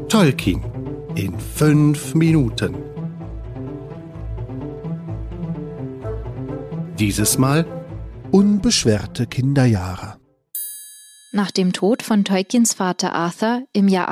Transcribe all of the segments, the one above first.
Tolkien in 5 Minuten. Dieses Mal unbeschwerte Kinderjahre. Nach dem Tod von Tolkiens Vater Arthur im Jahr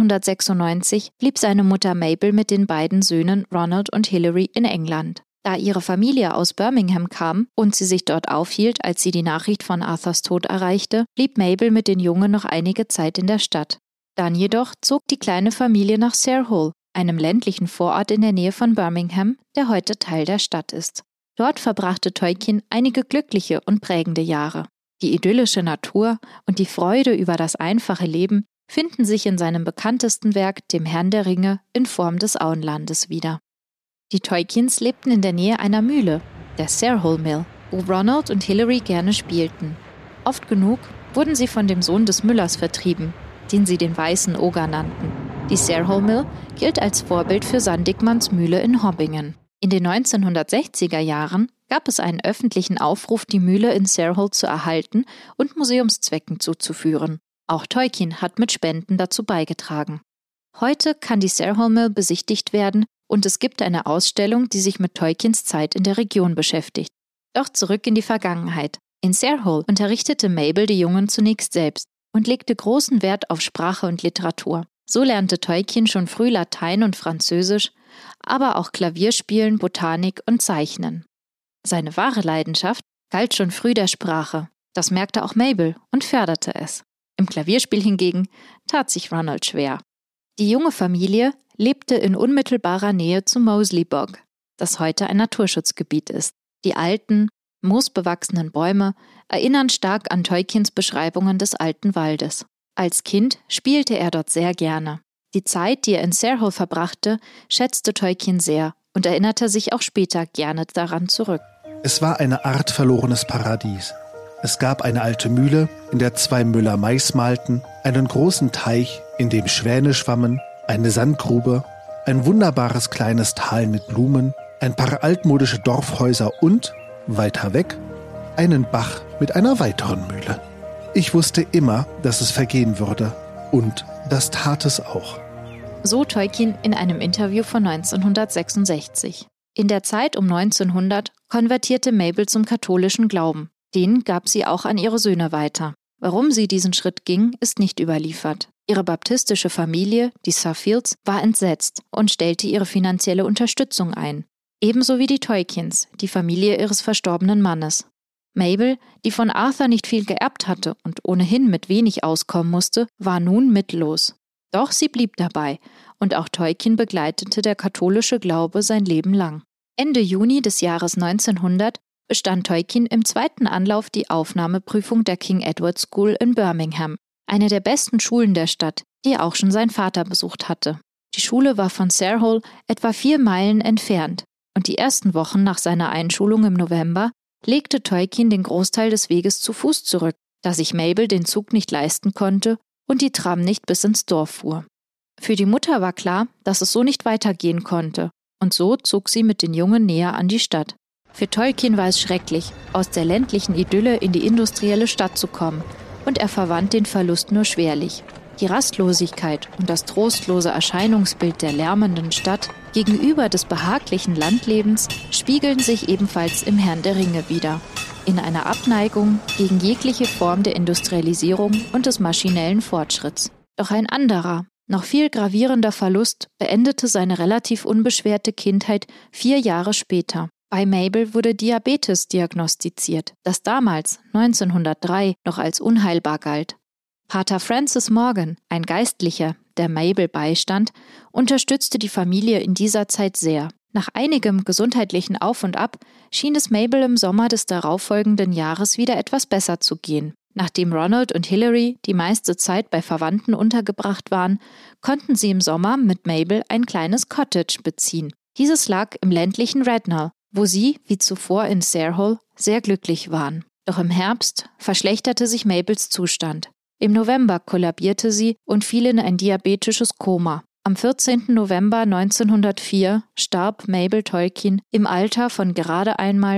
1896 blieb seine Mutter Mabel mit den beiden Söhnen Ronald und Hilary in England. Da ihre Familie aus Birmingham kam und sie sich dort aufhielt, als sie die Nachricht von Arthurs Tod erreichte, blieb Mabel mit den Jungen noch einige Zeit in der Stadt. Dann jedoch zog die kleine Familie nach Sarehole, einem ländlichen Vorort in der Nähe von Birmingham, der heute Teil der Stadt ist. Dort verbrachte Tolkien einige glückliche und prägende Jahre. Die idyllische Natur und die Freude über das einfache Leben finden sich in seinem bekanntesten Werk, dem Herrn der Ringe, in Form des Auenlandes wieder. Die Tolkiens lebten in der Nähe einer Mühle, der Sarehole Mill, wo Ronald und Hilary gerne spielten. Oft genug wurden sie von dem Sohn des Müllers vertrieben, den sie den Weißen Oger nannten. Die Sarehole Mill gilt als Vorbild für Sandigmans Mühle in Hobbingen. In den 1960er Jahren gab es einen öffentlichen Aufruf, die Mühle in Sarehole zu erhalten und Museumszwecken zuzuführen. Auch Tolkien hat mit Spenden dazu beigetragen. Heute kann die Sarehole Mill besichtigt werden und es gibt eine Ausstellung, die sich mit Tolkiens Zeit in der Region beschäftigt. Doch zurück in die Vergangenheit. In Sarehole unterrichtete Mabel die Jungen zunächst selbst und legte großen Wert auf Sprache und Literatur. So lernte Tolkien schon früh Latein und Französisch, aber auch Klavierspielen, Botanik und Zeichnen. Seine wahre Leidenschaft galt schon früh der Sprache. Das merkte auch Mabel und förderte es. Im Klavierspiel hingegen tat sich Ronald schwer. Die junge Familie lebte in unmittelbarer Nähe zu Moseley Bog, das heute ein Naturschutzgebiet ist. Die alten, moosbewachsenen Bäume erinnern stark an Tolkiens Beschreibungen des alten Waldes. Als Kind spielte er dort sehr gerne. Die Zeit, die er in Sarehole verbrachte, schätzte Tolkien sehr und erinnerte sich auch später gerne daran zurück. Es war eine Art verlorenes Paradies. Es gab eine alte Mühle, in der 2 Müller Mais mahlten, einen großen Teich, in dem Schwäne schwammen, eine Sandgrube, ein wunderbares kleines Tal mit Blumen, ein paar altmodische Dorfhäuser und, weiter weg, einen Bach mit einer weiteren Mühle. Ich wusste immer, dass es vergehen würde. Und das tat es auch. So Tolkien in einem Interview von 1966. In der Zeit um 1900 konvertierte Mabel zum katholischen Glauben. Den gab sie auch an ihre Söhne weiter. Warum sie diesen Schritt ging, ist nicht überliefert. Ihre baptistische Familie, die Suffields, war entsetzt und stellte ihre finanzielle Unterstützung ein. Ebenso wie die Tolkiens, die Familie ihres verstorbenen Mannes. Mabel, die von Arthur nicht viel geerbt hatte und ohnehin mit wenig auskommen musste, war nun mittellos. Doch sie blieb dabei und auch Tolkien begleitete der katholische Glaube sein Leben lang. Ende Juni des Jahres 1900 bestand Tolkien im 2. Anlauf die Aufnahmeprüfung der King Edward School in Birmingham, eine der besten Schulen der Stadt, die auch schon sein Vater besucht hatte. Die Schule war von Sarehole etwa 4 Meilen entfernt und die ersten Wochen nach seiner Einschulung im November legte Tolkien den Großteil des Weges zu Fuß zurück, da sich Mabel den Zug nicht leisten konnte und die Tram nicht bis ins Dorf fuhr. Für die Mutter war klar, dass es so nicht weitergehen konnte, und so zog sie mit den Jungen näher an die Stadt. Für Tolkien war es schrecklich, aus der ländlichen Idylle in die industrielle Stadt zu kommen, und er verwand den Verlust nur schwerlich. Die Rastlosigkeit und das trostlose Erscheinungsbild der lärmenden Stadt gegenüber des behaglichen Landlebens spiegeln sich ebenfalls im Herrn der Ringe wider. In einer Abneigung gegen jegliche Form der Industrialisierung und des maschinellen Fortschritts. Doch ein anderer, noch viel gravierender Verlust beendete seine relativ unbeschwerte Kindheit 4 Jahre später. Bei Mabel wurde Diabetes diagnostiziert, das damals, 1903, noch als unheilbar galt. Pater Francis Morgan, ein Geistlicher, der Mabel beistand, unterstützte die Familie in dieser Zeit sehr. Nach einigem gesundheitlichen Auf und Ab schien es Mabel im Sommer des darauffolgenden Jahres wieder etwas besser zu gehen. Nachdem Ronald und Hilary die meiste Zeit bei Verwandten untergebracht waren, konnten sie im Sommer mit Mabel ein kleines Cottage beziehen. Dieses lag im ländlichen Rednall, wo sie, wie zuvor in Sarehole, sehr glücklich waren. Doch im Herbst verschlechterte sich Mabels Zustand. Im November kollabierte sie und fiel in ein diabetisches Koma. Am 14. November 1904 starb Mabel Tolkien im Alter von gerade einmal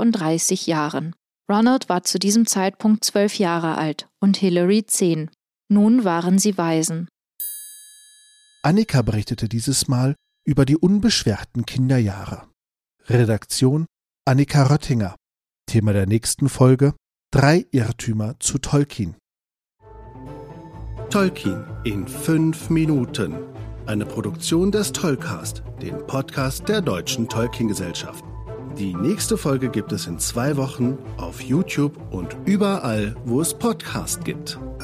34 Jahren. Ronald war zu diesem Zeitpunkt 12 Jahre alt und Hilary 10. Nun waren sie Waisen. Annika berichtete dieses Mal über die unbeschwerten Kinderjahre. Redaktion Annika Röttinger. Thema der nächsten Folge: 3 Irrtümer zu Tolkien. Tolkien in 5 Minuten. Eine Produktion des Tolcast, dem Podcast der Deutschen Tolkien-Gesellschaft. Die nächste Folge gibt es in 2 Wochen auf YouTube und überall, wo es Podcasts gibt.